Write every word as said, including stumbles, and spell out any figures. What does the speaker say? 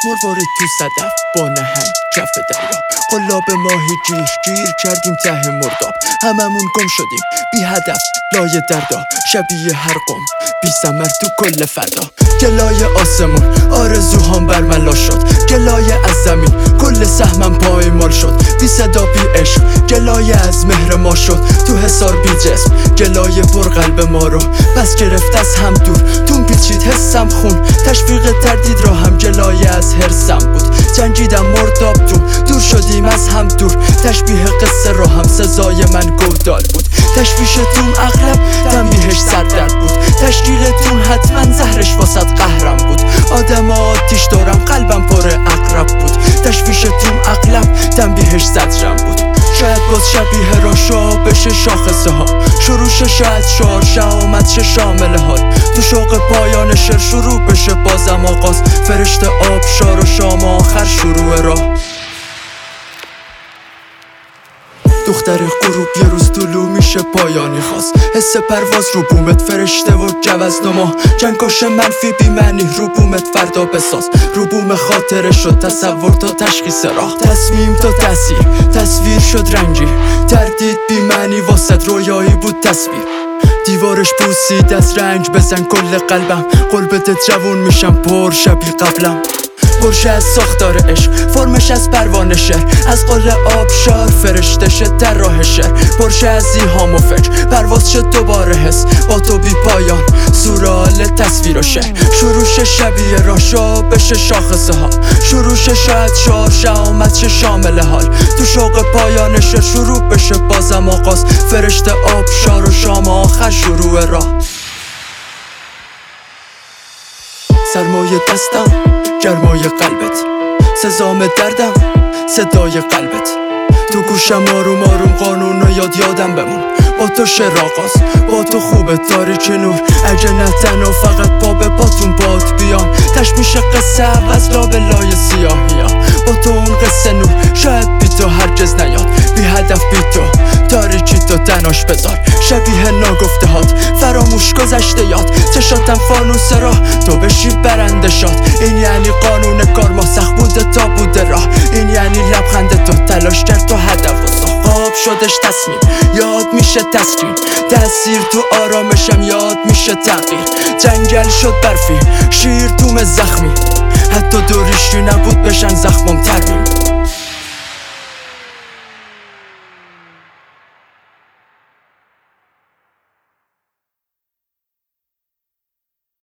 مروارید تو صدف با نهنگ کف دریا، قلاب ماهی گیر گیر کردیم ته مرداب. هممون گم شدیم بی هدف لای دردا، شبیه هر قوم بی ثمر تو کل فدا. گلای آسمون آرزوهام برملا شد، گلای از زمین کل سهمم پایمال شد. بی صدا بی عشق گلای از مهر ما شد، تو حصار بی جسم گلای پر قلب ما رو پس گرفت از هم دور. تون پیچید حسم خون تشویق تردید را هم گلای از هرسم بود. جنگیدم مرداب تو دور شدیم از هم دور، تشبیه قصه را هم سزای من گودال بود. تشویشتون اغلب تنبیهش سردرد بود، تشکیلتون حتما زهرش واسد قهرم بود. آدم آتیش دارم قلبم پر اقرب بود، تشویشتون اغلب تنبیهش زجرم بود. شاید باز شبیه را شا بشه شاخصه ها، شروعش شاید شار شامت شه شامل حال. تو شوق پایان شعر شروع بشه بازم آغاز، فرشته آب شار و شام آخر شروع راه. دختر غروب یه روز طلوع میشه پایانی خواست، حس پرواز رو بومت فرشته و جوز نما. جنگاش منفی بی معنی رو بومت فردا بساز، رو بوم خاطره شد تصور تا تشخیص راه. تصمیم تا تاثیر تصویر شد رنگی، تردید بی معنی واسد رویایی بود تصویر. دیوارش بوسید از رنج بزن کل قلبم، قول بده جوون میشم پر شبیه قبلم. پرشه از ساختار عشق فرمش از پروانه شهر، از قل آبشار فرشته شد در راه شهر. پرشه از ایهام و فکر پرواز شد دوباره حس با تو بی پایان سورال تصویر و شهر. شروعش شبیه راشا بشه شاخصه ها، شروعش شاید شار شامت شه شامل حال. تو شوق پایان شهر شروع بشه بازم آغاز، فرشته آبشار و شام آخر شروع راه. سرمایه دستم گرمای قلبت، سزام دردم صدای قلبت. تو گوشم آروم آروم قانون و یاد یادم بمون، با تو شعر آغاز با تو خوبه تاریک نور. اگه نه تنها فقط پا به پاتون باد بیام، تشمیش قصه عوض لابلای سیاهی ها. با تو اون قصه نور شاید بی تو هرگز نیاد، بی هدف بی تو تاریکی تو تناش بذار. شبیه ناگفته هات فراموش گذشته یاد، چشاتم فانوس راه تو بشی برنده شاد. این یعنی قانون کار ما سخت بوده تا بوده راه، این یعنی لبخند تو تلاش کرد تو هدف و ساخت. خواب شدش تصمیم یاد میشه تسکین، تأثیر تو آرامشم یاد میشه تغییر. جنگل شد برفی شیر توم زخمی، حتی دوریشی نبود بشن زخمم ترمیم.